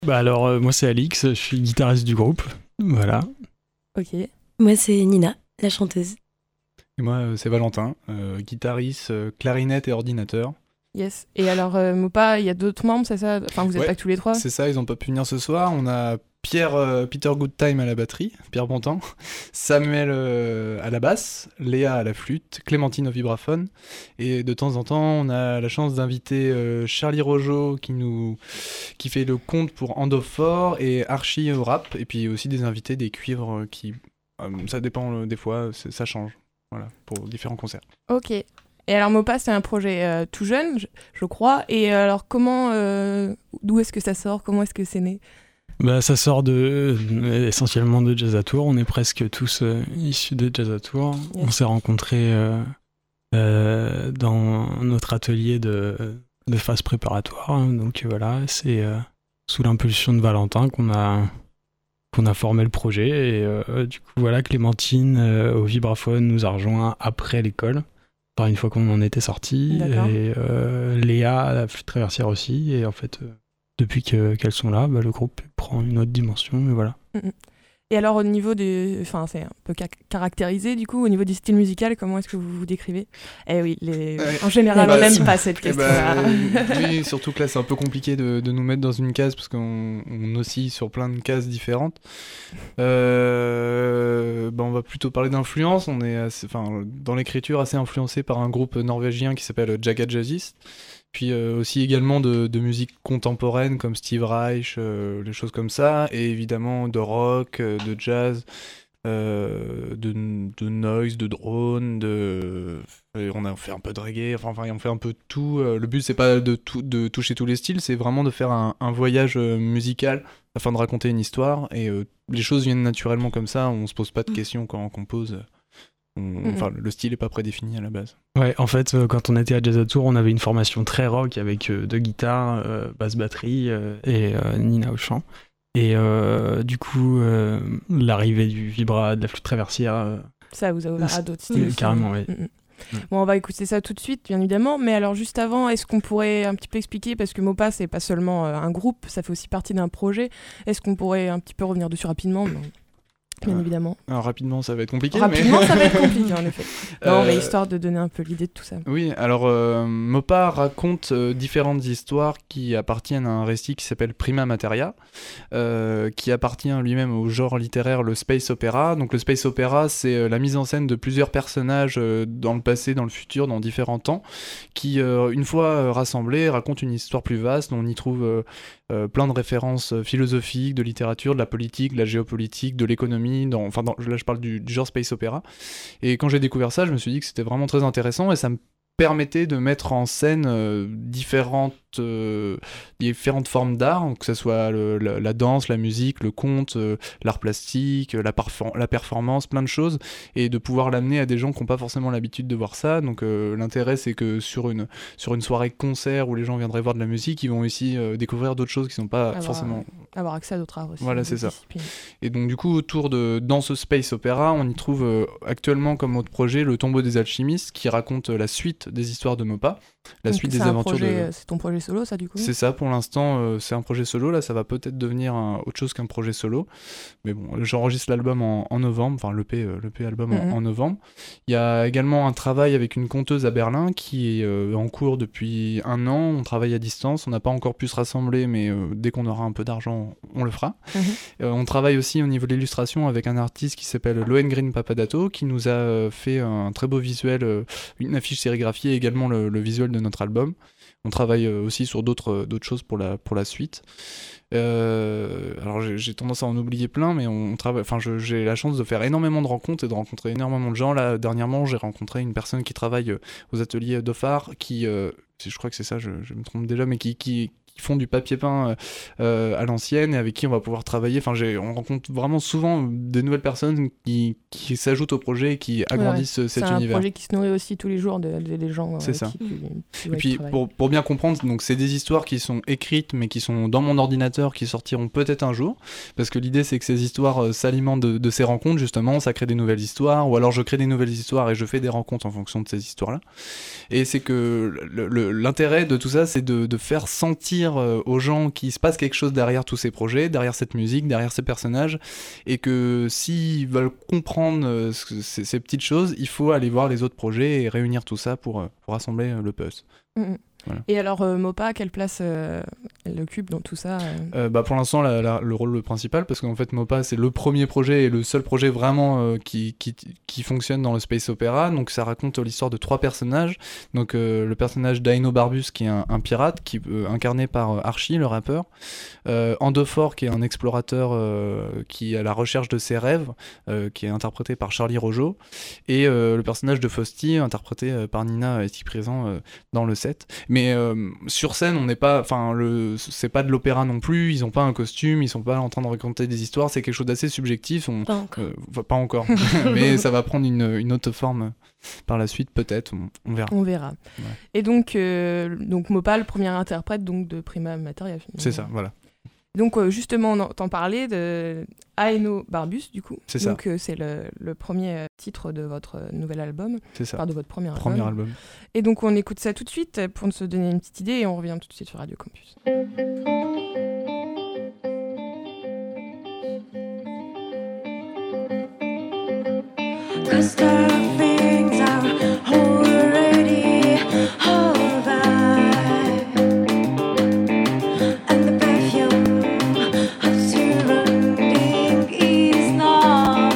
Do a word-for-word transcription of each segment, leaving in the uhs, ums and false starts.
Bah alors, euh, moi c'est Alix, je suis guitariste du groupe. Voilà. Ok. Moi, c'est Nina, la chanteuse. Et moi, euh, c'est Valentin, euh, guitariste, euh, clarinette et ordinateur. Yes. Et alors, euh, Mopa, il y a d'autres membres, c'est ça? Enfin, vous n'êtes Ouais, pas que tous les trois? C'est ça, ils ont pas pu venir ce soir. On a Pierre, euh, Peter Goodtime à la batterie, Pierre Bontemps, Samuel euh, à la basse, Léa à la flûte, Clémentine au vibraphone. Et de temps en temps, on a la chance d'inviter euh, Charlie Rojo qui, nous, qui fait le conte pour Andophore et Archie au rap. Et puis aussi des invités, des cuivres euh, qui... euh, ça dépend euh, des fois, c'est- ça change. Voilà, pour différents concerts. Ok. Et alors, Mopa, c'est un projet euh, tout jeune, je, je crois. Et euh, alors, comment, euh, d'où est-ce que ça sort? Comment est-ce que c'est né? Bah, ça sort de, de- essentiellement de Jazz à Tours. On est presque tous euh, issus de Jazz à Tours. Yes. On s'est rencontrés euh, euh, dans notre atelier de, de phase préparatoire. Donc euh, voilà, c'est euh, sous l'impulsion de Valentin qu'on a, qu'on a formé le projet. Et euh, du coup, voilà, Clémentine euh, au vibraphone nous a rejoint après l'école. Enfin, une fois qu'on en était sortis. D'accord. Et euh, Léa à la flûte traversière aussi. Et en fait... euh, depuis que, qu'elles sont là, bah, le groupe prend une autre dimension, et voilà. Mm-mm. Et alors, au niveau des... Enfin, c'est un peu ca- caractérisé, du coup, au niveau du style musical, comment est-ce que vous vous décrivez? Eh oui, les... Ouais. en général, Bah, on n'aime c'est- pas cette Eh question-là. ben, euh, oui, surtout que là, c'est un peu compliqué de, de nous mettre dans une case parce qu'on on oscille sur plein de cases différentes. Euh, ben, on va plutôt parler d'influence. On est assez- enfin, dans l'écriture assez influencé par un groupe norvégien qui s'appelle Jaga Jazzist. Puis euh, aussi également de, de musique contemporaine comme Steve Reich, euh, les choses comme ça. Et évidemment de rock, euh, de jazz. Euh, de, de noise, de drone, de... et on a fait un peu de reggae, enfin, enfin on fait un peu de tout. Euh, le but c'est pas de, tout, de toucher tous les styles, c'est vraiment de faire un, un voyage euh, musical afin de raconter une histoire. Et euh, les choses viennent naturellement comme ça, on se pose pas de questions quand on compose. On- Mhm. Enfin, le style est pas prédéfini à la base. Ouais, en fait, euh, quand on était à Jazz à Tours, on avait une formation très rock avec euh, deux guitares, euh, basse batterie euh, et euh, Nina au chant. Et euh, du coup, euh, l'arrivée du vibra, de la flûte traversière, euh, Ça vous a ouvert à d'autres styles. euh, aussi. carrément, ouais. Mm-mm. Mm. Bon, on va écouter ça tout de suite, bien évidemment. Mais alors, juste avant, est-ce qu'on pourrait un petit peu expliquer, parce que Mopa, c'est pas seulement euh, un groupe, ça fait aussi partie d'un projet. Est-ce qu'on pourrait un petit peu revenir dessus rapidement? Non. Bien Ah. évidemment. Alors rapidement ça va être compliqué. Rapidement, mais... ça va être compliqué, en effet. Non, mais Euh, histoire de donner un peu l'idée de tout ça. Oui, alors euh, Mopa raconte euh, différentes histoires qui appartiennent à un récit qui s'appelle Prima Materia, euh, qui appartient lui-même au genre littéraire le space opera. Donc le space opera, c'est euh, la mise en scène de plusieurs personnages euh, dans le passé, dans le futur, dans différents temps, qui, euh, une fois euh, rassemblés, racontent une histoire plus vaste. On y trouve euh, euh, plein de références euh, philosophiques, de littérature, de la politique, de la géopolitique, de l'économie. Dans, enfin, dans, là, je parle du, du genre space opera. Et quand j'ai découvert ça, je me suis dit que c'était vraiment très intéressant et ça me permettait de mettre en scène euh, différentes, euh, différentes formes d'art, que ce soit le, la, la danse, la musique, le conte, euh, l'art plastique, la, parfor- la performance, plein de choses, et de pouvoir l'amener à des gens qui n'ont pas forcément l'habitude de voir ça. Donc euh, l'intérêt, c'est que sur une, sur une soirée concert où les gens viendraient voir de la musique, ils vont aussi euh, découvrir d'autres choses qui ne sont pas Avoir, forcément... Avoir accès à d'autres arts aussi. Voilà, d'autres c'est ça. disciplines. Et donc du coup, autour de dans ce space opéra, on y trouve euh, actuellement comme autre projet le Tombeau des alchimistes, qui raconte euh, la suite des histoires de Mopa, la Donc, suite c'est des un aventures projet, de... euh, C'est ton projet solo, ça, du coup? C'est ça, pour l'instant, euh, c'est un projet solo. Là, ça va peut-être devenir un- autre chose qu'un projet solo. Mais bon, j'enregistre l'album en, en novembre, enfin l'E P, euh, l'E P album en- Mhm. en, novembre. Il y a également un travail avec une conteuse à Berlin qui est euh, en cours depuis un an. On travaille à distance, on n'a pas encore pu se rassembler, mais euh, dès qu'on aura un peu d'argent, on le fera. Mhm. Euh, on travaille aussi au niveau de l'illustration avec un artiste qui s'appelle Lohengrin Papadato, qui nous a euh, fait un très beau visuel, euh, une affiche sérigraphiée et également le, le visuel de notre album. On travaille euh, aussi sur d'autres, euh, d'autres choses pour la, pour la suite. Euh, alors j'ai, j'ai tendance à en oublier plein, mais on, on travaille. Enfin, je- j'ai la chance de faire énormément de rencontres et de rencontrer énormément de gens. Là, dernièrement, j'ai rencontré une personne qui travaille euh, aux ateliers d'Ophar, qui, euh, je crois que c'est ça, je, je me trompe déjà, mais qui, qui, qui font du papier peint euh, euh, à l'ancienne et avec qui on va pouvoir travailler. Enfin, j'ai, on rencontre vraiment souvent de nouvelles personnes qui, qui s'ajoutent au projet et qui agrandissent euh, C'est cet un univers. projet qui se nourrit aussi tous les jours de- de- des gens. C'est euh, ça. qui- qui- qui- Et ouais, puis qui travaillent. pour, pour bien comprendre, donc c'est des histoires qui sont écrites mais qui sont dans mon ordinateur, qui sortiront peut-être un jour, parce que l'idée c'est que ces histoires euh, s'alimentent de, de ces rencontres justement, ça crée des nouvelles histoires, ou alors je crée des nouvelles histoires et je fais des rencontres en fonction de ces histoires-là. Et c'est que le- le- l'intérêt de tout ça, c'est de, de faire sentir dire euh, aux gens qu'il se passe quelque chose derrière tous ces projets, derrière cette musique, derrière ces personnages, et que s'ils veulent comprendre euh, ce- ces, ces petites choses, il faut aller voir les autres projets et réunir tout ça pour, euh, pour assembler euh, le puzzle. Mhm. Voilà. Et alors, euh, Mopa, quelle place euh, elle occupe dans tout ça euh Euh, bah pour l'instant, la- la- le rôle principal, parce qu'en fait, Mopa, c'est le premier projet et le seul projet vraiment euh, qui, qui, qui fonctionne dans le space opéra. Donc, ça raconte l'histoire de trois personnages. Donc, euh, le personnage d'Aino Barbus, qui est un, un pirate, qui euh, incarné par euh, Archie, le rappeur. Euh, Andofor, qui est un explorateur euh, qui est à la recherche de ses rêves, euh, qui est interprété par Charlie Rojo. Et euh, le personnage de Fausti, interprété euh, par Nina, ici présent euh, dans le set. Mais euh, sur scène, on n'est pas, enfin, le, c'est pas de l'opéra non plus. Ils ont pas un costume, ils sont pas en train de raconter des histoires. C'est quelque chose d'assez subjectif. On, Pas encore. euh, enfin, pas encore, mais ça va prendre une, une autre forme par la suite, peut-être. On, on verra. On verra. Ouais. Et donc, euh, donc Mopa, le premier interprète donc, de Prima Materia. Finalement. C'est ça, voilà. Donc, euh, justement, on entend parler de Aeno Barbus, du coup. C'est ça. Donc, euh, c'est le, le premier euh, titre de votre euh, nouvel album, C'est ça. enfin de votre premier, Premier album. album. Et donc, on écoute ça tout de suite euh, pour se donner une petite idée et on revient tout de suite sur Radio Campus. Cause the things are already over, and the perfume of surrounding is not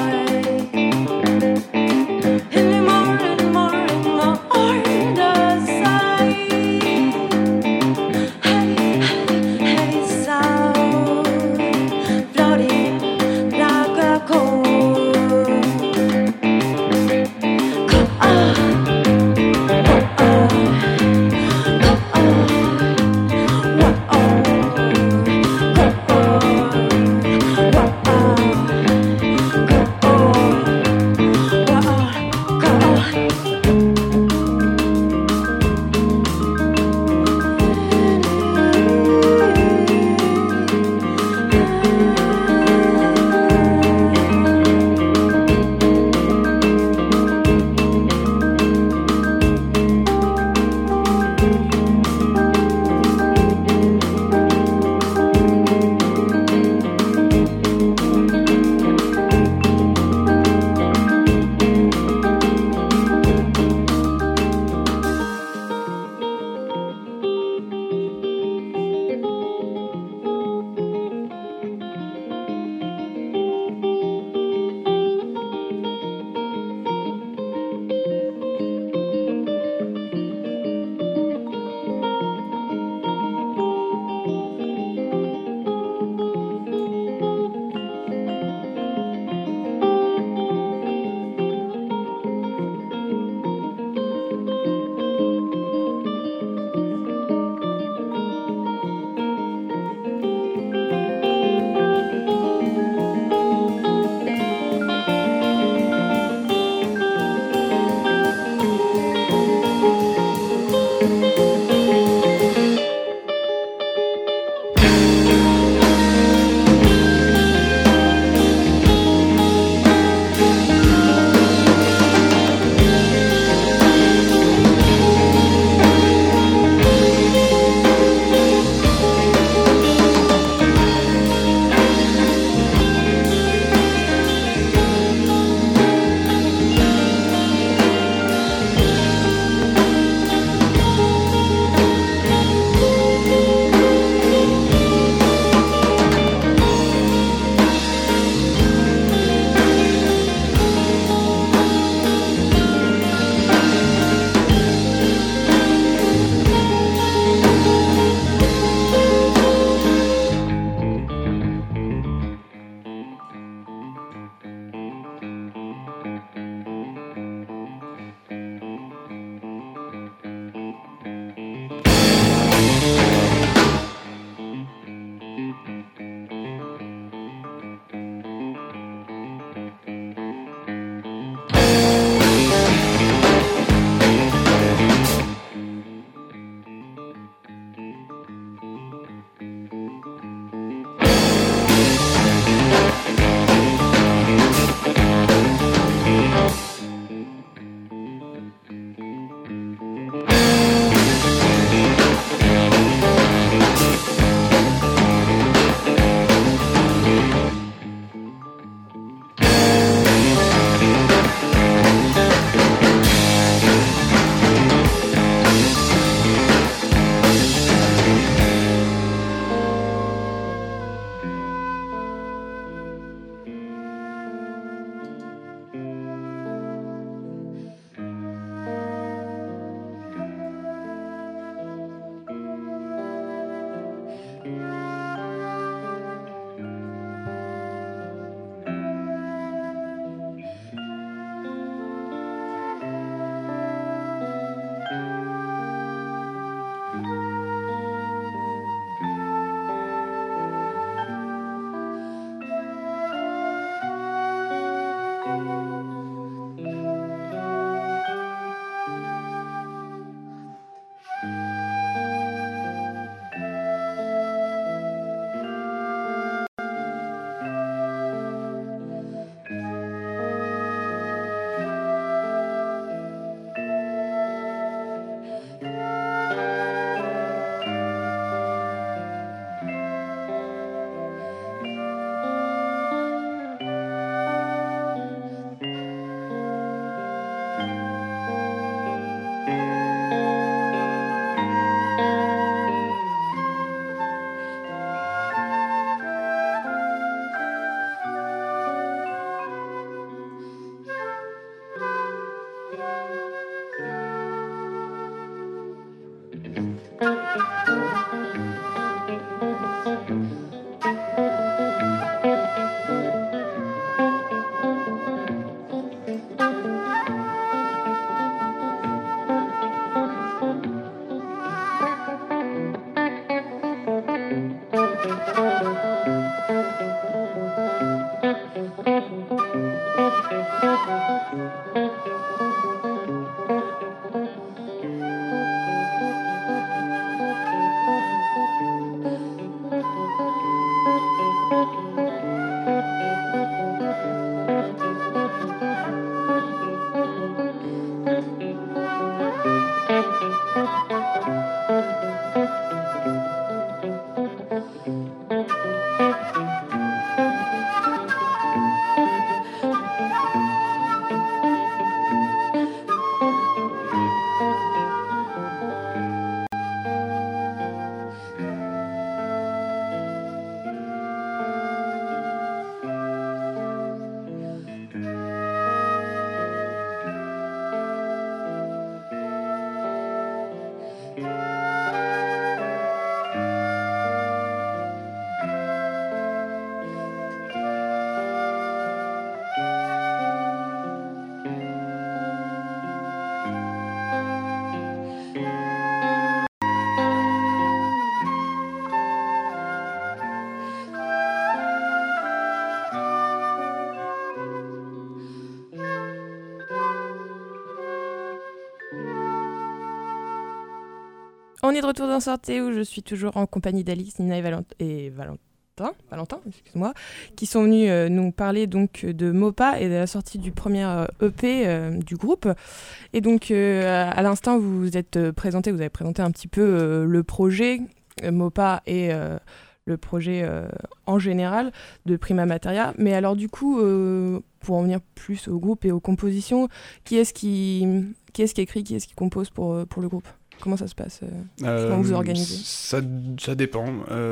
anymore, anymore, anymore. The sight, heavy, heavy, heavy sound, floating like a cold. On est de retour dans Sortez où je suis toujours en compagnie d'Alix, Nina et, Valent- et Valentin, Valentin, excuse-moi, qui sont venus euh, nous parler donc de Mopa et de la sortie du premier euh, E P euh, du groupe. Et donc euh, à l'instant vous vous êtes euh, présenté, vous avez présenté un petit peu euh, le projet euh, Mopa et euh, le projet euh, en général de Prima Materia. Mais alors du coup, euh, pour en venir plus au groupe et aux compositions, qui est-ce qui, qui, est-ce qui écrit, qui est-ce qui compose pour, euh, pour le groupe ? Comment ça se passe euh, Comment vous organisez ? ça, ça dépend.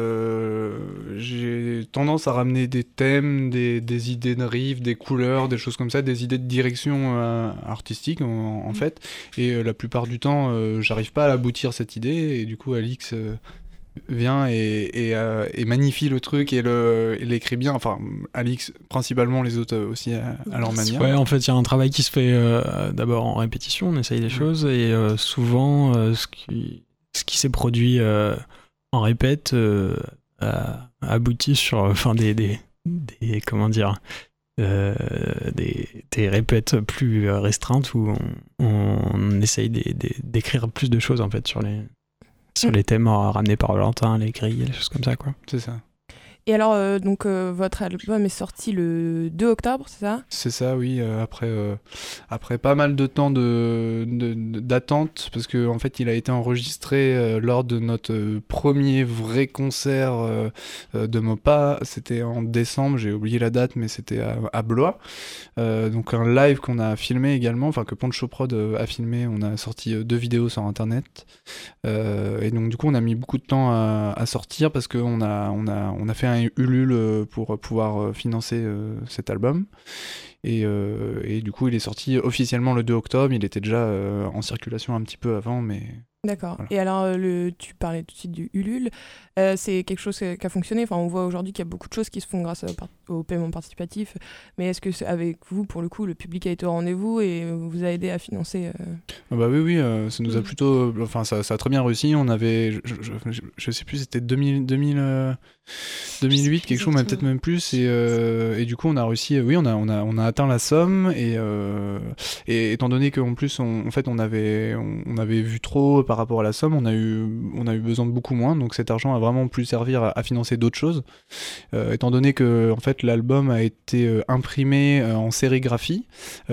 Euh, j'ai tendance à ramener des thèmes, des, des idées de riff, des couleurs, des choses comme ça, des idées de direction euh, artistique en, en mmh. fait. Et euh, la plupart du temps, euh, j'arrive pas à aboutir cette idée. Et du coup, Alix euh, vient et, et, euh, et magnifie le truc et, le, et l'écrit bien. Enfin, Alix, principalement, les autres aussi à, à leur manière. Ouais, en fait, il y a un travail qui se fait euh, d'abord en répétition, on essaye des mmh. choses, et euh, souvent, euh, ce, qui, ce qui s'est produit euh, en répète euh, a, aboutit sur enfin, des, des, des. Comment dire euh, des, des répètes plus restreintes où on, on essaye des, des, d'écrire plus de choses en fait sur les. Sur les thèmes ramenés par Valentin, les grilles, les choses comme ça, quoi. C'est ça. Et alors, euh, donc, euh, votre album est sorti le deux octobre, c'est ça ? C'est ça, oui. Euh, après, euh, après pas mal de temps de, de, d'attente, parce qu'en en fait, il a été enregistré euh, lors de notre euh, premier vrai concert euh, euh, de Mopa. C'était en décembre, j'ai oublié la date, mais c'était à, à Blois. Euh, donc un live qu'on a filmé également, enfin que Poncho Prod euh, a filmé. On a sorti euh, deux vidéos sur Internet. Euh, et donc, du coup, on a mis beaucoup de temps à, à sortir, parce qu'on a, on a, on a fait un un Ulule pour pouvoir financer euh, cet album et, euh, et du coup il est sorti officiellement le deux octobre. Il était déjà euh, en circulation un petit peu avant, mais d'accord. Voilà. Et alors le, tu parlais tout de suite du Ulule, euh, c'est quelque chose qui a fonctionné, enfin on voit aujourd'hui qu'il y a beaucoup de choses qui se font grâce au, au paiement participatif, mais est-ce que c'est, avec vous pour le coup le public a été au rendez-vous et vous a aidé à financer euh... ah bah oui oui euh, ça nous a plutôt enfin ça, ça a très bien réussi. On avait je, je, je, je sais plus, c'était deux mille, deux mille, euh, deux mille huit quelque chose, mais peut-être même plus, et, euh, et du coup on a réussi, oui on a, on a, on a atteint la somme, et, euh, et étant donné qu'en plus on, en fait on avait, on, on avait vu trop par rapport à la somme, on a eu, on a eu besoin de beaucoup moins, donc cet argent a vraiment pu servir à, à financer d'autres choses, euh, étant donné que en fait l'album a été euh, imprimé euh, en sérigraphie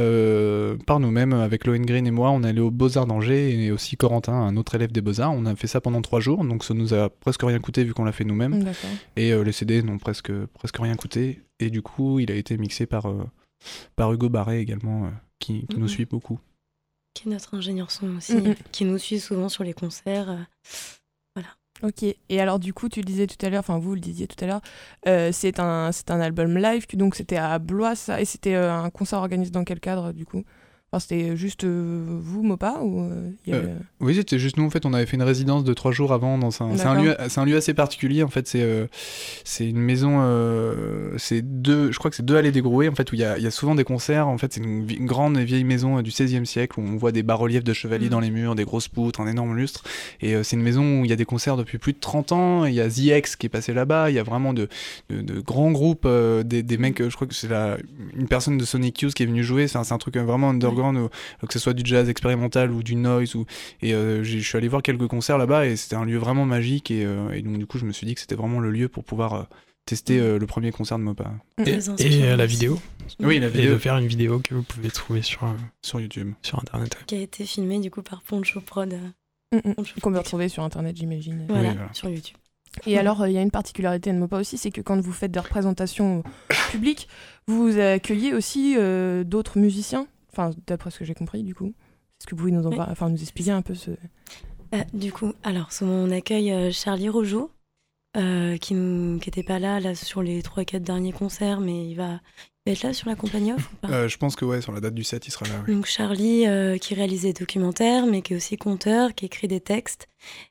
euh, par nous-mêmes, avec Lohengrin et moi. On est allé aux Beaux-Arts d'Angers, et aussi Corentin, un autre élève des Beaux-Arts. On a fait ça pendant trois jours, donc ça nous a presque rien coûté vu qu'on l'a fait nous-mêmes. D'accord. Et euh, les C D n'ont presque, presque rien coûté, et du coup il a été mixé par, euh, par Hugo Barret également, euh, qui, qui mmh. nous suit beaucoup. Qui est notre ingénieur son aussi, mmh. qui nous suit souvent sur les concerts. Euh, voilà. Ok, et alors du coup tu le disais tout à l'heure, enfin vous le disiez tout à l'heure, euh, c'est, un, c'est un album live, donc c'était à Blois ça, et c'était euh, un concert organisé dans quel cadre du coup ? Enfin, c'était juste euh, vous, Mopa ou euh, y avait... euh, Oui, c'était juste nous. En fait, on avait fait une résidence de trois jours avant. Dans un, c'est, un lieu, c'est un lieu assez particulier. En fait, c'est, euh, c'est une maison. Euh, c'est deux, je crois que c'est deux allées des Grouets, en fait, où il y a, y a souvent des concerts. En fait, c'est une, une grande et vieille maison euh, du seizième siècle où on voit des bas-reliefs de chevaliers mmh. dans les murs, des grosses poutres, un énorme lustre. Et euh, c'est une maison où il y a des concerts depuis plus de trente ans. Il y a The X qui est passé là-bas. Il y a vraiment de, de, de grands groupes, euh, des, des mecs. Je crois que c'est la, une personne de Sonic Youth qui est venue jouer. C'est un, c'est un truc vraiment underground. Où, que ce soit du jazz expérimental ou du noise, ou... et euh, je suis allé voir quelques concerts là-bas, et c'était un lieu vraiment magique, et, euh, et donc du coup je me suis dit que c'était vraiment le lieu pour pouvoir euh, tester euh, le premier concert de Mopa. Et, Très et inspirant euh, la aussi. vidéo. Oui, la Et vidéo de faire une vidéo que vous pouvez trouver sur, euh, sur YouTube. sur Internet. Qui a été filmée du coup par Poncho Prod. euh, Mm, mm. Poncho Qu'on peut Production. retrouver sur internet, j'imagine. Voilà, Oui, voilà. sur YouTube. Et alors, euh, il y a une particularité de Mopa aussi, c'est que quand vous faites des représentations publiques, vous accueillez aussi euh, d'autres musiciens. Enfin, d'après ce que j'ai compris, du coup. Est-ce que vous pouvez nous, en Oui. par- enfin, nous expliquer un peu ce... Euh, du coup, alors, souvent, on accueille euh, Charlie Rojo, euh, qui n'était pas là, là sur les trois quatre derniers concerts, mais il va, il va être là sur la compagnie off ou pas Euh, je pense que ouais, sur la date du set, il sera là. Oui. Donc Charlie, euh, qui réalise des documentaires, mais qui est aussi conteur, qui écrit des textes.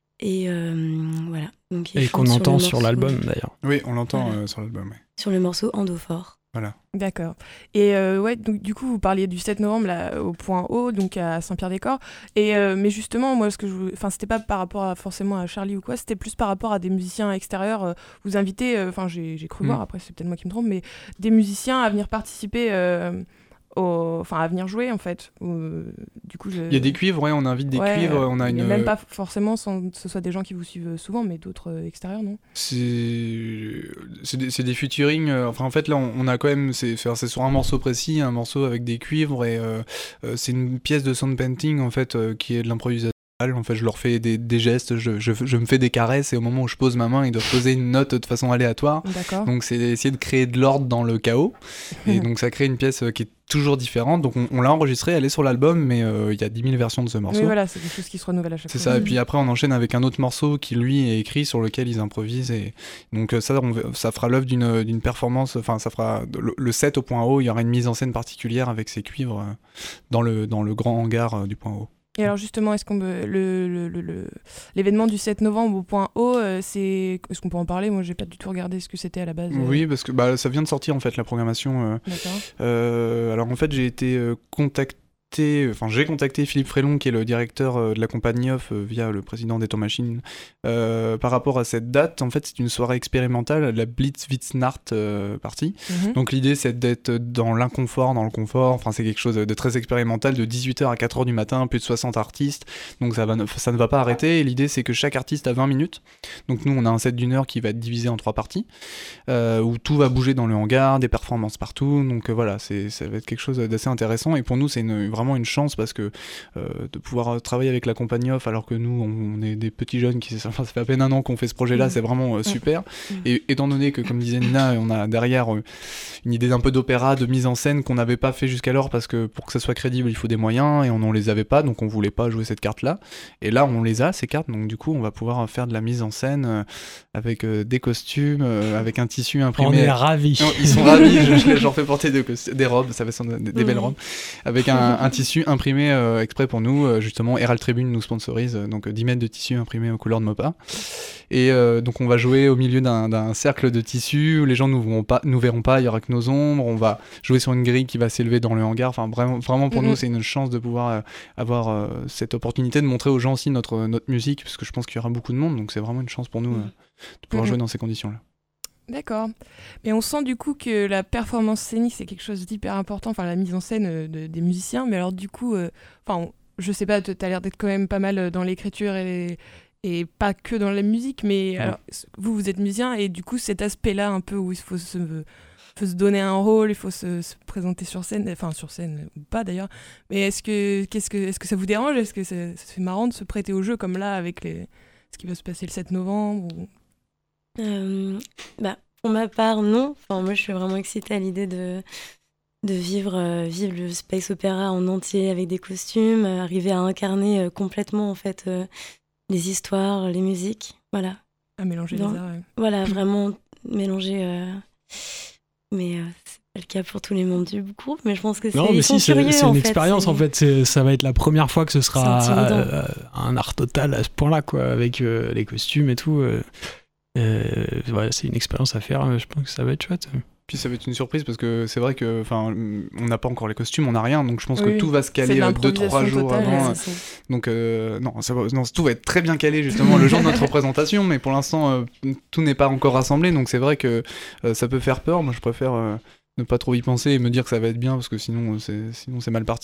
Et euh, voilà. Donc, il Et chante qu'on sur le entend morceau- sur l'album d'ailleurs. Oui, on l'entend Voilà. euh, sur l'album. Ouais. Sur le morceau Endophore. D'accord. Et euh, ouais, donc, du coup, vous parliez du sept novembre là, au point haut, donc à Saint-Pierre-des-Corps. Et euh, mais justement, moi, ce que je, vou- enfin, c'était pas par rapport à, forcément à Charlie ou quoi, c'était plus par rapport à des musiciens extérieurs. euh, vous invitez, enfin, j'ai, j'ai cru Mm. voir. Après, c'est peut-être moi qui me trompe, mais des musiciens à venir participer, euh, au, enfin, à venir jouer en fait. Ou, du coup, je... Il y a des cuivres, ouais, on invite des Ouais, cuivres. On a mais une. même pas forcément sans que ce soit des gens qui vous suivent souvent, mais d'autres euh, extérieurs, non? C'est c'est des, c'est des featuring. euh, Enfin, en fait, là, on, on a quand même. C'est enfin, c'est sur un morceau précis, un morceau avec des cuivres. Et euh, euh, c'est une pièce de sound painting, en fait, euh, qui est de l'improvisation. En fait, je leur fais des, des gestes, je, je, je me fais des caresses. Et au moment où je pose ma main, ils doivent poser une note de façon aléatoire. D'accord. Donc, c'est essayer de créer de l'ordre dans le chaos. Et donc, ça crée une pièce euh, qui est toujours différente. Donc, on, on l'a enregistrée, elle est sur l'album, mais euh, il y a dix mille versions de ce morceau. Oui, voilà, c'est quelque chose qui se renouvelle à chaque C'est fois. ça, et puis après on enchaîne avec un autre morceau qui lui est écrit sur lequel ils improvisent, et donc euh, ça, on, va- ça fera l'œuvre d'une d'une performance, enfin ça fera le, le set au point haut, il y aura une mise en scène particulière avec ces cuivres euh, dans, le, dans le grand hangar euh, du point haut. Et alors justement, est-ce qu'on peut, le, le, le- le- l'événement du sept novembre au point haut, euh, c'est, est-ce qu'on peut en parler? Moi, j'ai pas du tout regardé ce que c'était à la base. euh. Oui, parce que bah, ça vient de sortir en fait la programmation. euh, D'accord. Euh, alors en fait j'ai été euh, contacté, enfin j'ai contacté Philippe Frélon qui est le directeur euh, de la compagnie off euh, via le président d'Eto Machine euh, par rapport à cette date. En fait c'est une soirée expérimentale, la Blitzwitznacht euh, partie. Mhm. Donc l'idée c'est d'être dans l'inconfort, dans le confort, enfin c'est quelque chose de très expérimental, de dix-huit heures à quatre heures du matin, plus de soixante artistes, donc ça, va ne, ça ne va pas arrêter, et l'idée c'est que chaque artiste a vingt minutes, donc nous on a un set d'une heure qui va être divisé en trois parties, euh, où tout va bouger dans le hangar, des performances partout, donc euh, voilà, c'est, ça va être quelque chose d'assez intéressant, et pour nous c'est une, vraiment une chance, parce que euh, de pouvoir travailler avec la compagnie off, alors que nous on, on est des petits jeunes, qui, enfin, ça fait à peine un an qu'on fait ce projet-là, Mhm. c'est vraiment euh, super, Mhm. et étant donné que comme disait Nina, on a derrière euh, une idée d'un peu d'opéra, de mise en scène qu'on n'avait pas fait jusqu'alors, parce que pour que ça soit crédible il faut des moyens, et on n'en les avait pas, donc on voulait pas jouer cette carte-là, et là on les a ces cartes, donc du coup on va pouvoir faire de la mise en scène euh, avec euh, des costumes, euh, avec un tissu On imprimé. est ravis. Non, ils sont ravis, je, je leur fais porter des, cost- des robes, ça va être des, des belles Mhm. robes, avec un, un tissu imprimé euh, exprès pour nous, euh, justement Herald Tribune nous sponsorise, euh, donc euh, dix mètres de tissu imprimé aux couleurs de Mopa. Et euh, donc on va jouer au milieu d'un, d'un cercle de tissu où les gens nous verront pas, nous verront pas, il y aura que nos ombres, on va jouer sur une grille qui va s'élever dans le hangar, enfin vraiment, vraiment pour Mhm. nous c'est une chance de pouvoir euh, avoir euh, cette opportunité de montrer aux gens aussi notre, notre musique, parce que je pense qu'il y aura beaucoup de monde, donc c'est vraiment une chance pour nous euh, de pouvoir Mhm. jouer dans ces conditions-là. D'accord. Mais on sent du coup que la performance scénique, c'est quelque chose d'hyper important, enfin la mise en scène euh, de- des musiciens, mais alors du coup, euh, enfin, on- je sais pas, t- t'as l'air d'être quand même pas mal euh, dans l'écriture et, et pas que dans la musique, mais Ouais. alors, s- vous, vous êtes musicien, et du coup, cet aspect-là un peu où il faut se, faut se donner un rôle, il faut se, se présenter sur scène, enfin sur scène ou pas d'ailleurs, mais est-ce que, qu'est-ce que, est-ce que ça vous dérange? Est-ce que c'est c'est marrant de se prêter au jeu comme là avec les, ce qui va se passer le sept novembre ou... Euh, bah, pour ma part, non. Enfin, moi, je suis vraiment excitée à l'idée de, de vivre, euh, vivre le space opéra en entier avec des costumes, euh, arriver à incarner euh, complètement en fait euh, les histoires, les musiques. Voilà, à mélanger Non. les arts? Ouais. voilà, vraiment mélanger. euh, Mais euh, c'est pas le cas pour tous les membres du groupe, mais je pense que c'est Non, mais ils si, sont c'est curieux, c'est en une fait, expérience c'est- en fait. C'est- Ça va être la première fois que ce sera C'est intimidant. euh, un art total à ce point-là, quoi, avec euh, les costumes et tout. euh. Euh, ouais, c'est une expérience à faire. euh, Je pense que ça va être chouette. Puis ça va être une surprise, parce que c'est vrai que, enfin, on n'a pas encore les costumes, on n'a rien, donc je pense Oui, que tout va se C'est de caler euh, deux trois l'improvisation jours totale, avant. ouais, c'est ça. Donc euh, non, ça va, non, tout va être très bien calé justement le jour de notre représentation, mais pour l'instant euh, tout n'est pas encore rassemblé, donc c'est vrai que euh, ça peut faire peur. Moi je préfère euh, ne pas trop y penser et me dire que ça va être bien, parce que sinon euh, c'est sinon c'est mal parti.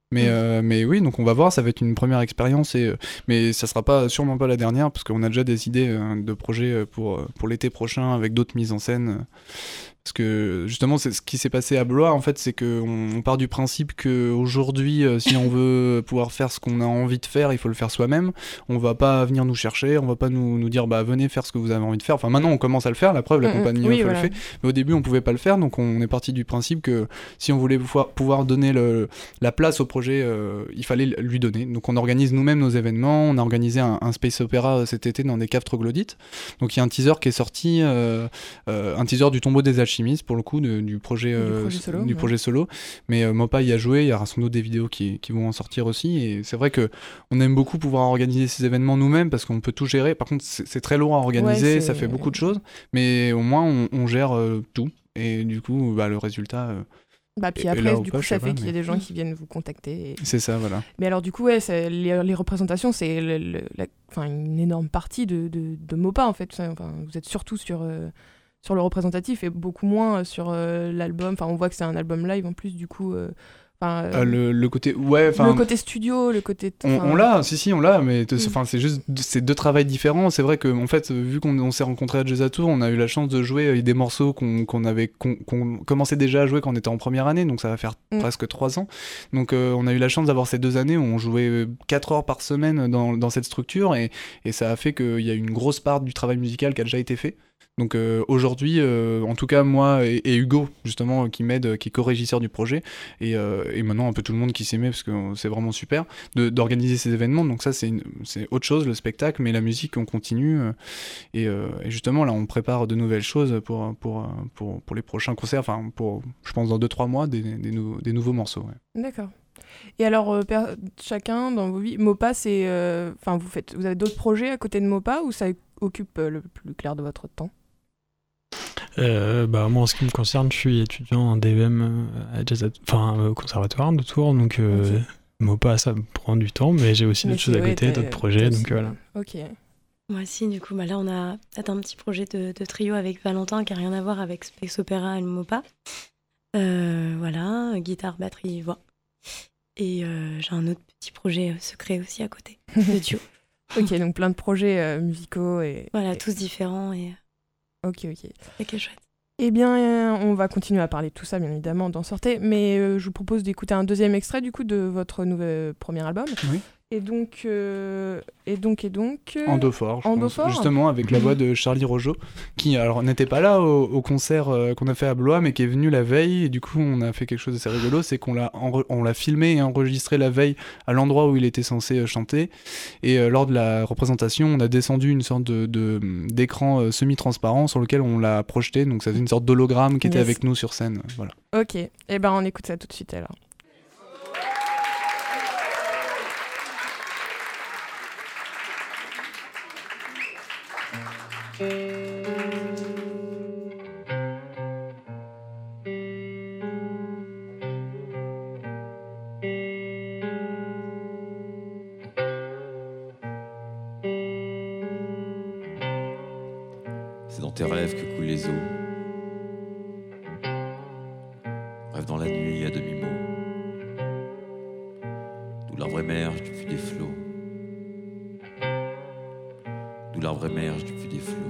Mais, Mm. euh, mais oui, donc on va voir, ça va être une première expérience, et, euh, mais ça sera pas, sûrement pas la dernière, parce qu'on a déjà des idées euh, de projets euh, pour, euh, pour l'été prochain, avec d'autres mises en scène. euh, Parce que justement, c'est ce qui s'est passé à Blois, en fait, c'est qu'on on part du principe qu'aujourd'hui, euh, si on veut pouvoir faire ce qu'on a envie de faire, il faut le faire soi-même. On va pas venir nous chercher, on va pas nous, nous dire, bah venez faire ce que vous avez envie de faire. Enfin, maintenant, on commence à le faire, la preuve, la Mm, mm. compagnie Oui, Off, elle voilà. le fait. Mais au début, on pouvait pas le faire, donc on est parti du principe que si on voulait pouvoir, pouvoir donner le, la place au projet, euh, il fallait lui donner. Donc on organise nous-mêmes nos événements, on a organisé un, un space opéra euh, cet été dans des caves troglodytes. Donc il y a un teaser qui est sorti, euh, euh, un teaser du tombeau des alchimistes, pour le coup, de- du projet, euh, projet solo, du ouais. projet solo. Mais euh, Mopa y a joué, il y aura sans doute des vidéos qui, qui vont en sortir aussi. Et c'est vrai que on aime beaucoup pouvoir organiser ces événements nous-mêmes, parce qu'on peut tout gérer. Par contre, c'est c'est très lourd à organiser, Ouais, ça c'est- fait beaucoup de choses, mais au moins on, on gère euh, tout. Et du coup, bah, le résultat, euh, Bah, puis Et- et après, là, ou du pas, coup, je ça sais fait pas, qu'il y a mais- des gens qui viennent vous contacter. et- c'est ça, voilà. Mais alors, du coup, ouais, c'est- les, les représentations, c'est le- le- la- enfin, une énorme partie de, de, de Mopa, en fait. Ça, enfin, vous êtes surtout sur, euh, sur le représentatif et beaucoup moins euh, sur euh, l'album. Enfin, on voit que c'est un album live en plus, du coup. euh, enfin, euh, Euh, le, le côté, ouais, enfin. le côté studio, le côté. On, enfin, on l'a, si si, on l'a, mais t- Mm. enfin c'est juste c'est deux travails différents. C'est vrai que en fait, euh, vu qu'on on s'est rencontrés à Jazz à Tours, on a eu la chance de jouer euh, des morceaux qu'on qu'on avait qu'on qu'on commençait déjà à jouer quand on était en première année, donc ça va faire Mm. presque trois ans. Donc euh, on a eu la chance d'avoir ces deux années où on jouait euh, quatre heures par semaine dans, dans cette structure, et, et ça a fait qu'il y a une grosse part du travail musical qui a déjà été fait. Donc euh, aujourd'hui, euh, en tout cas moi et, et Hugo justement euh, qui m'aide, euh, qui est co-régisseur du projet, et, euh, et maintenant un peu tout le monde qui s'y met parce que euh, c'est vraiment super de- d'organiser ces événements. Donc ça c'est une- c'est autre chose, le spectacle, mais la musique on continue, euh, et, euh, et justement là on prépare de nouvelles choses pour, pour, euh, pour, pour les prochains concerts, enfin pour je pense dans deux trois mois des, des, nou- des nouveaux morceaux. Ouais. D'accord. Et alors, euh, per- chacun dans vos vies, Mopa, c'est. euh, Enfin, vous faites, vous avez d'autres projets à côté de Mopa ou ça occupe euh, le plus clair de votre temps? Euh, bah, moi, en ce qui me concerne, je suis étudiant en D E M euh, à Jazz at- enfin, au conservatoire de Tours, donc euh, Ok. Mopa, ça me prend du temps, mais j'ai aussi Mais d'autres choses à c'est- ouais, côté, t'as- d'autres projets, t'as donc aussi- voilà. Ok. Moi aussi, du coup, bah là, on a peut-être un petit projet de, de trio avec Valentin qui n'a rien à voir avec Space Opera et le Mopa. Euh, voilà, guitare, batterie, voix. Et euh, j'ai un autre petit projet euh, secret aussi à côté, de duo. Ok, donc plein de projets euh, musicaux et. Voilà, et- tous différents et Ok, ok. c'est que chouette. Eh bien, euh, on va continuer à parler de tout ça, bien évidemment, d'en sortir. Mais euh, je vous propose d'écouter un deuxième extrait, du coup, de votre nouvel premier album. Oui. Et donc, euh, et donc, et donc. euh, Andofort, je Andofort. pense, justement avec la voix de Charlie Rojo, qui alors n'était pas là au, au concert euh, qu'on a fait à Blois, mais qui est venu la veille, et du coup on a fait quelque chose d'assez rigolo, c'est qu'on l'a enre- on l'a filmé et enregistré la veille à l'endroit où il était censé euh, chanter, et euh, lors de la représentation on a descendu une sorte de, de- d'écran euh, semi-transparent sur lequel on l'a projeté, donc ça faisait une sorte d'hologramme qui était Yes. avec nous sur scène, voilà. Ok. Eh ben, on écoute ça tout de suite alors. C'est dans tes rêves que coulent les eaux. Rêve dans la nuit à demi-mot. D'où l'arbre émerge du puits des flots. D'où l'arbre émerge du puits des flots.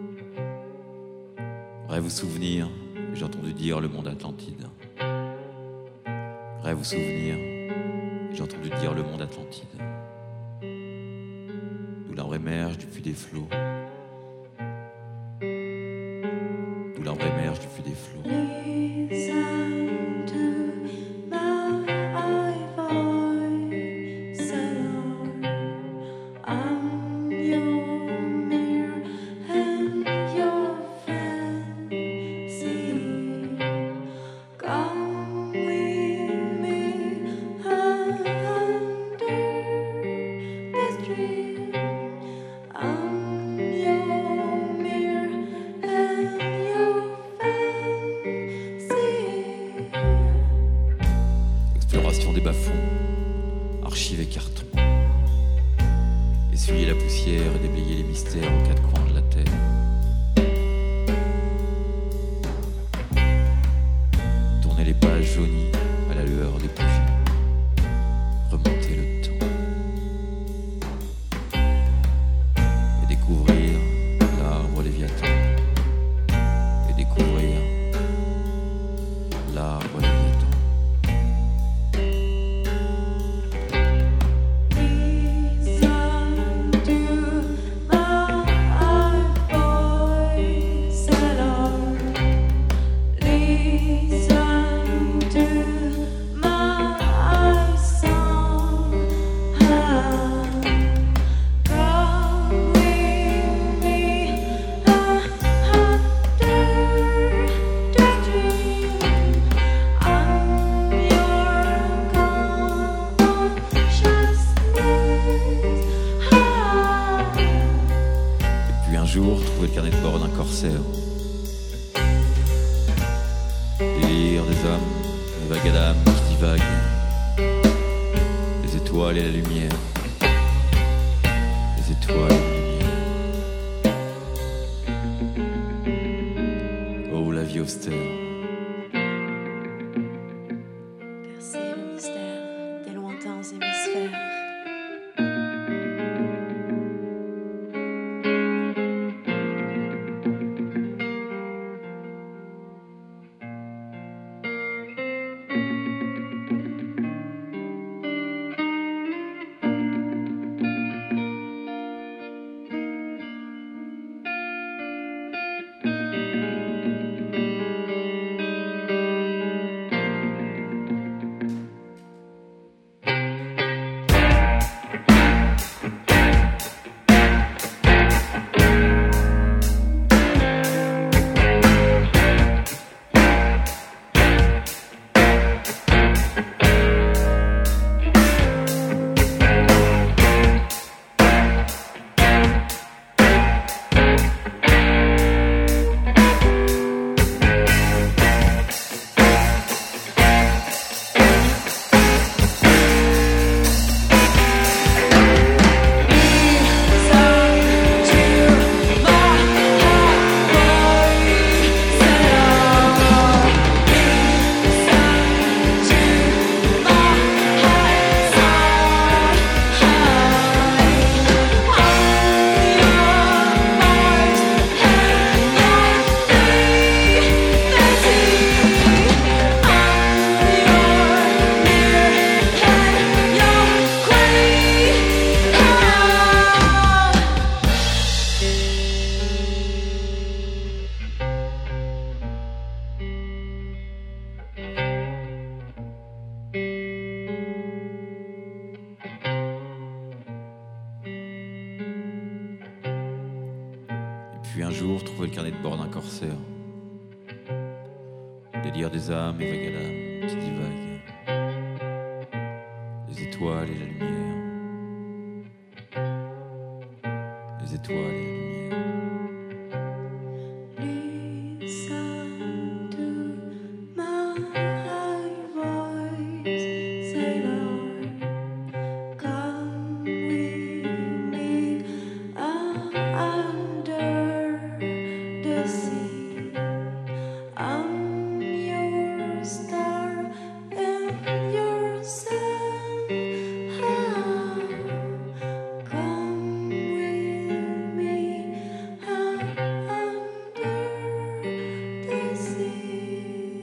Rêve ou souvenir, j'ai entendu dire le monde Atlantide. Rêve ou souvenir, j'ai entendu dire le monde Atlantide. D'où l'arbre émerge du puits des flots. D'où l'arbre émerge du puits des flots. Listen to my voice, I'm your mirror and your fancy. Come with me under this tree. I'm your mirror and your fancy. Exploration des bas-fonds, archives et cartons. Essuyer la poussière et déblayer les mystères aux quatre coins de la terre. Tourner les pages jaunies à la lueur des bougies. Listen to my song. Come with me under the stream. I'm your consciousness. Puis un jour, trouver le carnet de bord d'un corsaire. Délire des âmes, des vagues d'âmes qui divaguent. Les étoiles et la lumière. Les étoiles et la lumière. Oh, la vie austère. Percer le mystère des lointains hémisphères. Puis un jour, trouver le carnet de bord d'un corsaire. Délire des âmes et vagues d'âmes qui divaguent. Les étoiles et la lumière. Les étoiles et la lumière. Listen to my voice, Sailor. Come with me under the sea. I'm your star and your sun. Come with me under the sea.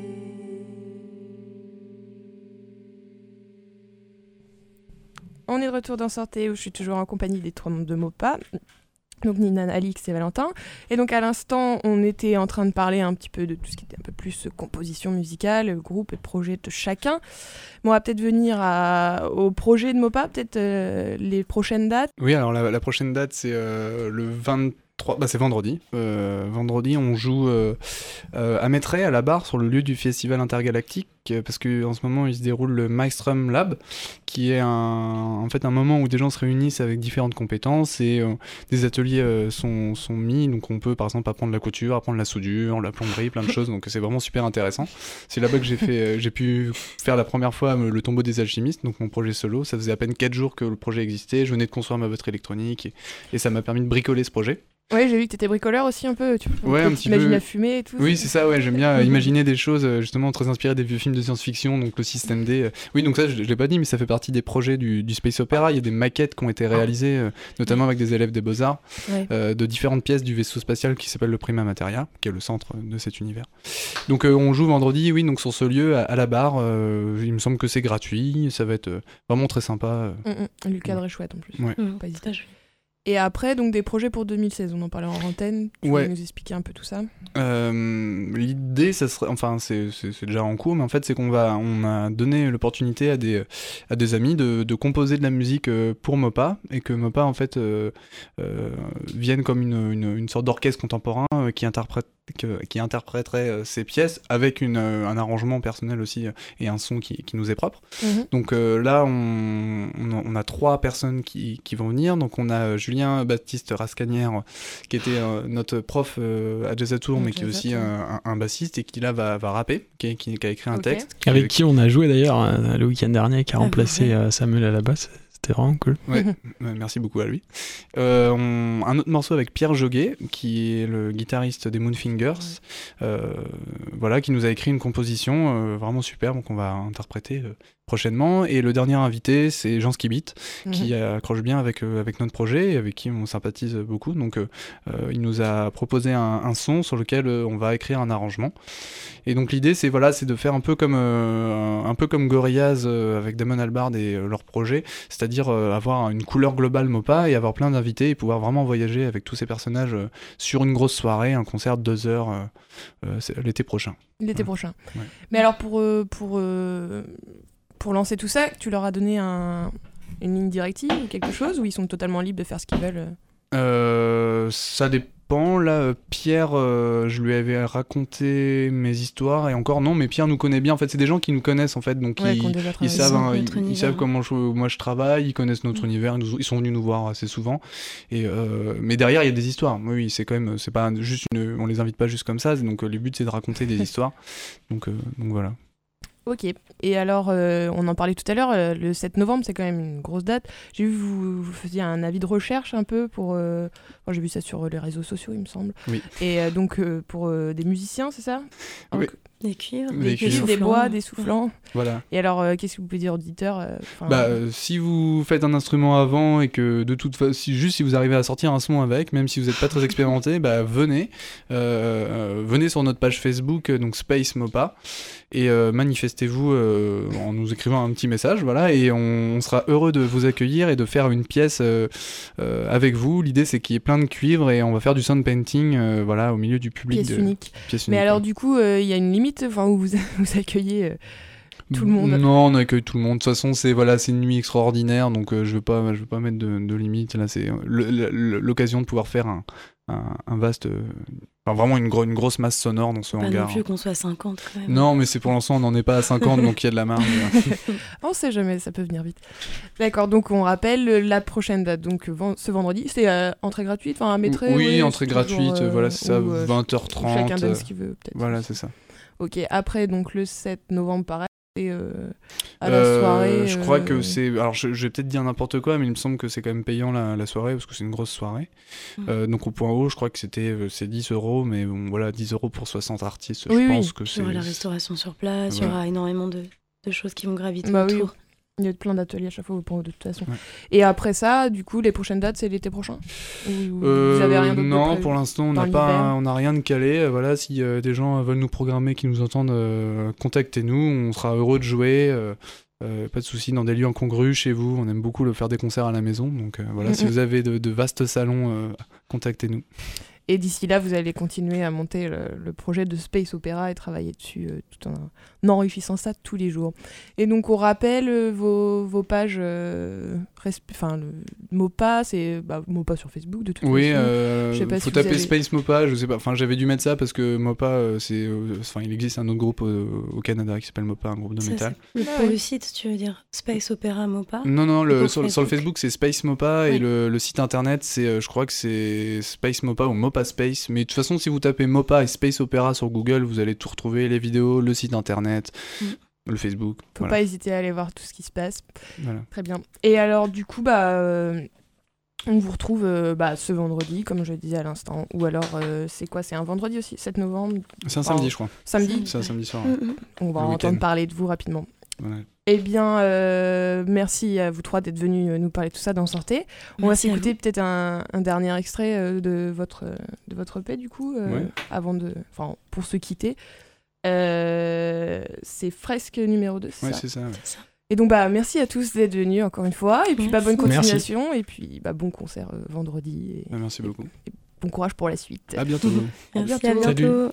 On est de retour dans Sortez où je suis toujours en compagnie des trois membres de Mopa. Donc Nina, Alix et Valentin. Et donc à l'instant, on était en train de parler un petit peu de tout ce qui était un peu plus composition musicale, groupe et projet de chacun. Bon, on va peut-être venir à, au projet de Mopa, peut-être euh, les prochaines dates. Oui, alors la, la prochaine date, c'est euh, le vingt-trois, bah, c'est vendredi. Euh, vendredi, on joue euh, euh, à Mettray, à la barre, sur le lieu du festival intergalactique, euh, parce qu'en ce moment, il se déroule le Maelstrom Lab, qui est un, en fait un moment où des gens se réunissent avec différentes compétences et euh, des ateliers euh, sont, sont mis. Donc on peut par exemple apprendre la couture, apprendre la soudure, la plomberie, plein de choses. Donc c'est vraiment super intéressant. C'est là-bas que j'ai fait, euh, j'ai pu faire la première fois euh, le tombeau des alchimistes, donc mon projet solo. Ça faisait à peine quatre jours que le projet existait. Je venais de construire ma batterie électronique et, et ça m'a permis de bricoler ce projet. Oui, j'ai vu que t'étais bricoleur aussi un peu. Tu Ouais, un petit imagines peu. la fumée et tout. Oui, c'est ça, ouais, j'aime bien euh, imaginer des choses euh, justement très inspirées des vieux films de science-fiction, donc le système D. euh. Oui, donc ça, je, je l'ai pas dit, mais ça fait partie des projets du, du Space Opera. Il y a des maquettes qui ont été réalisées, euh, notamment avec des élèves des Beaux-Arts, Ouais. euh, de différentes pièces du vaisseau spatial qui s'appelle le Prima Materia, qui est le centre de cet univers. Donc euh, on joue vendredi, oui, donc sur ce lieu, à, à la barre. Euh, il me semble que c'est gratuit, ça va être euh, vraiment très sympa. euh. Mm, mm. Lucas est chouette en plus. Ouais. Mmh, Pas hésiter. tout à fait. Et après, donc des projets pour deux mille seize, on en parlait en antenne. Tu Ouais. peux nous expliquer un peu tout ça? Euh, l'idée, ça serait, enfin, c'est, c'est, c'est déjà en cours, mais en fait, c'est qu'on va, on a donné l'opportunité à des, à des amis de, de composer de la musique euh, pour Mopa, et que Mopa, en fait, euh, euh, vienne comme une, une, une sorte d'orchestre contemporain euh, qui interprète, que, qui interpréterait euh, ces pièces avec une, euh, un arrangement personnel aussi euh, et un son qui, qui nous est propre. Mhm. Donc euh, là, on, on, a, on a trois personnes qui, qui vont venir. Donc on a euh, Julien Baptiste Rascanière, euh, qui était euh, notre prof euh, à Jazz à Tours, À mais qui est Jazz à aussi Tours. un, un- un bassiste et qui là va, va rapper, qui, qui, qui a écrit un Ok. texte. qui- Avec qui on a joué d'ailleurs euh, le week-end dernier, qui a Ah, remplacé vrai. euh, Samuel à la basse. C'était vraiment cool. Ouais, ouais, merci beaucoup à lui. Euh, on- un autre morceau avec Pierre Joguet, qui est le guitariste des Moonfingers, euh, voilà, qui nous a écrit une composition euh, vraiment superbe qu'on va interpréter euh, prochainement. Et le dernier invité, c'est Jean Skibit, qui Mhm. accroche bien avec, euh, avec notre projet et avec qui on sympathise beaucoup. Donc euh, euh, il nous a proposé un, un son sur lequel euh, on va écrire un arrangement. Et donc l'idée, c'est voilà, c'est de faire un peu comme euh, un peu comme Gorillaz euh, avec Damon Albarn et euh, leur projet, c'est-à-dire euh, avoir une couleur globale Mopa et avoir plein d'invités et pouvoir vraiment voyager avec tous ces personnages euh, sur une grosse soirée, un concert de deux heures euh, euh, c'est l'été prochain. L'été Ouais. prochain. Ouais. Mais alors, pour, euh, pour, euh, pour lancer tout ça, tu leur as donné un, une ligne directive ou quelque chose, ou ils sont totalement libres de faire ce qu'ils veulent? Euh, ça dépend. Là, euh, Pierre, euh, je lui avais raconté mes histoires et encore non, mais Pierre nous connaît bien. En fait, c'est des gens qui nous connaissent en fait, donc Ouais, ils, qu'on déjà ils travaillé. savent, sentent hein, notre ils, ils univers. savent comment je- moi je travaille, ils connaissent notre Mm. univers, ils, nous- ils sont venus nous voir assez souvent. Et euh, mais derrière, il y a des histoires. Oui, oui, c'est quand même, c'est pas juste une, on les invite pas juste comme ça. Donc euh, le but c'est de raconter des histoires. Donc, euh, donc voilà. Ok. Et alors, euh, on en parlait tout à l'heure, euh, le sept novembre, c'est quand même une grosse date. J'ai vu que vous, vous faisiez un avis de recherche un peu pour... euh, enfin, j'ai vu ça sur euh, les réseaux sociaux, il me semble. Oui. Et euh, donc, euh, pour euh, des musiciens, c'est ça? Oui. Donc, Des cuivres, Des des cuivres. cuivres, des soufflants. bois, des soufflants. Voilà. Et alors, euh, qu'est-ce que vous pouvez dire aux auditeurs? euh, enfin, Bah, euh, si vous faites un instrument avant et que de toute façon, si, juste si vous arrivez à sortir un son avec, même si vous n'êtes pas très expérimenté, bah venez, euh, euh, venez sur notre page Facebook, euh, donc Space Mopa, et euh, manifestez-vous euh, en nous écrivant un petit message, voilà, et on, on sera heureux de vous accueillir et de faire une pièce euh, euh, avec vous. L'idée c'est qu'il y ait plein de cuivre et on va faire du sound painting, euh, voilà, au milieu du public. pièce de, unique. pièce Mais unique, alors, ouais. du coup, euh, il y a une limite, enfin, où vous, vous accueillez euh, tout le monde. Non, on accueille tout le monde. De toute façon, c'est voilà, c'est une nuit extraordinaire, donc euh, je veux pas, je veux pas mettre de, de limite. Là, c'est le- le- l'occasion de pouvoir faire un, un, un vaste, euh, enfin vraiment une, gro- une grosse masse sonore dans ce Pas non hangar. plus qu'on soit cinquante quand même. Non, mais c'est pour l'instant, on n'en est pas à cinquante, donc il y a de la marge. On sait jamais, ça peut venir vite. D'accord, donc on rappelle euh, la prochaine date, donc ven- ce vendredi, c'est euh, entrée gratuite, enfin à Maîtré, oui, ouais, entrée c'est toujours, gratuite, euh, voilà, c'est ça, où, euh, vingt heures où trente. chacun donne euh, ce qu'il veut, peut-être. Voilà, c'est ça. Ok, après, donc le sept novembre, pareil, et euh, à la Euh, soirée. je crois euh, que c'est. Alors, je, je vais peut-être dire n'importe quoi, mais il me semble que c'est quand même payant la, la soirée parce que c'est une grosse soirée. Mm. Euh, donc, au point haut, je crois que c'était euh, c'est dix euros, mais bon, voilà, dix euros pour soixante artistes. Oui, je oui. pense que Il y c'est. aura la restauration sur place, il y Voilà. aura énormément de, de choses qui vont graviter Bah oui. autour. Il y a plein d'ateliers à chaque fois, pour- de toute façon. Ouais. Et après ça, du coup, les prochaines dates, c'est l'été prochain? Ou Euh, vous avez rien d'autre de non, prévu pour l'instant, on dans n'a pas, l'hiver on n'a rien de calé. Euh, Voilà, si euh, des gens veulent nous programmer, qui nous entendent, euh, contactez-nous. On sera heureux de jouer. euh, euh, pas de souci, dans des lieux incongrus chez vous. On aime beaucoup le faire des concerts à la maison. Donc euh, voilà, si Mhm. vous avez de, de vastes salons, euh, contactez-nous. Et d'ici là, vous allez continuer à monter le, le projet de Space Opera et travailler dessus euh, tout en, en enrichissant ça tous les jours. Et donc, on rappelle euh, vos, vos pages, euh, resp- enfin, le Mopa, c'est bah, Mopa sur Facebook de toute Oui, façon. euh, Je sais pas faut si vous taper avez- Space Mopa, je sais pas. Enfin, j'avais dû mettre ça parce que Mopa, euh, c'est, euh, enfin, il existe un autre groupe euh, au Canada qui s'appelle Mopa, un groupe de Ça, métal. c'est- le- Ah pour ouais. le site, tu veux dire Space Opera Mopa. Non, non, le, pour sur, sur le Facebook. Facebook, c'est Space Mopa et Oui. le, le site internet, c'est, euh, je crois que c'est Space Mopa ou Mopa Space. Mais de toute façon, si vous tapez Mopa et Space Opera sur Google, vous allez tout retrouver, les vidéos, le site internet, Mm. le Facebook. Faut Voilà. pas hésiter à aller voir tout ce qui se passe. Voilà. Très bien. Et alors, du coup, bah, euh, on vous retrouve euh, bah, ce vendredi, comme je le disais à l'instant. Ou alors, euh, c'est quoi? C'est un vendredi aussi, sept novembre? C'est un Enfin, samedi, je crois. Samedi? C'est un samedi soir. Mm, ouais. mm. On va Le entendre week-end. parler de vous rapidement. Voilà. Eh bien, euh, merci à vous trois d'être venus euh, nous parler de tout ça dans Sortez. On va Merci à s'écouter vous. peut-être un, un dernier extrait euh, de votre euh, de votre E P du coup, euh, Ouais. avant de, enfin, pour se quitter. Euh, c'est Fresque numéro deux, c'est Ouais, ça c'est ça. ouais. Et donc, bah, merci à tous d'être venus encore une fois. Et puis, bah, bonne Merci. continuation. Et puis, bah, bon concert euh, vendredi. Et, Merci beaucoup. et bon courage pour la suite. À bientôt. Merci, bientôt. à bientôt. Salut.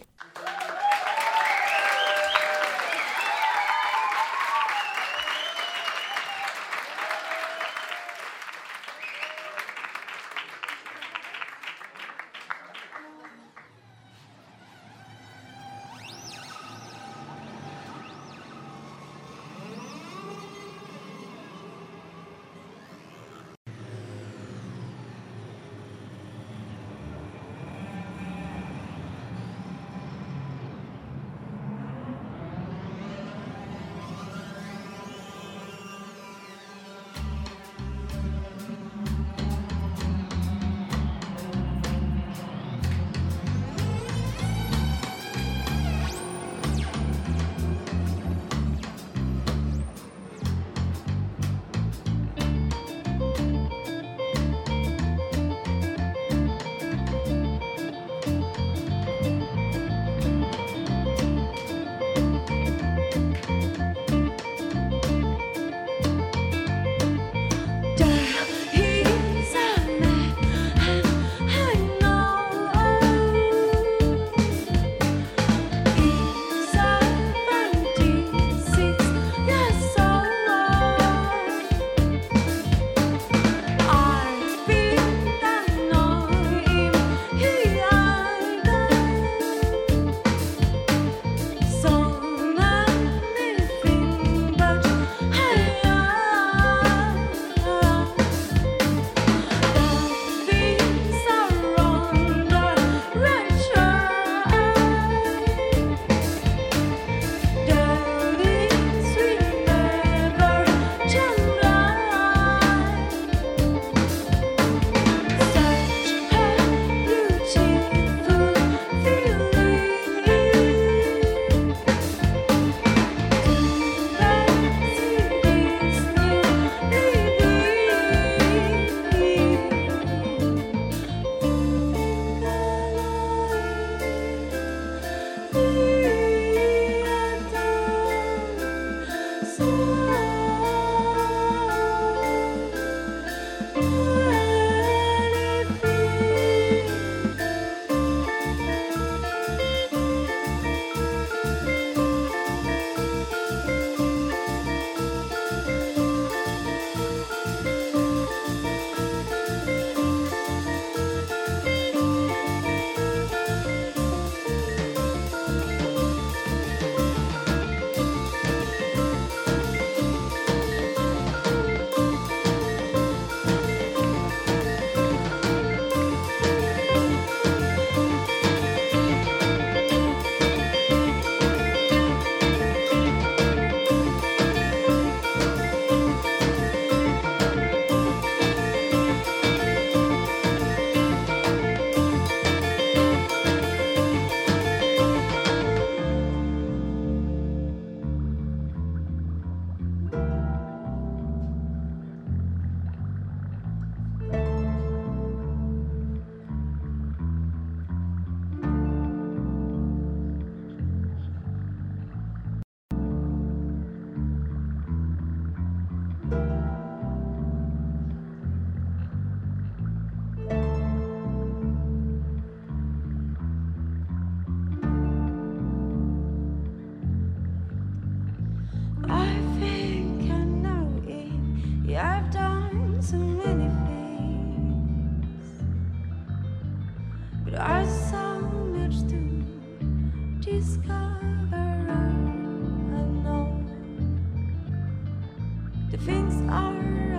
Things are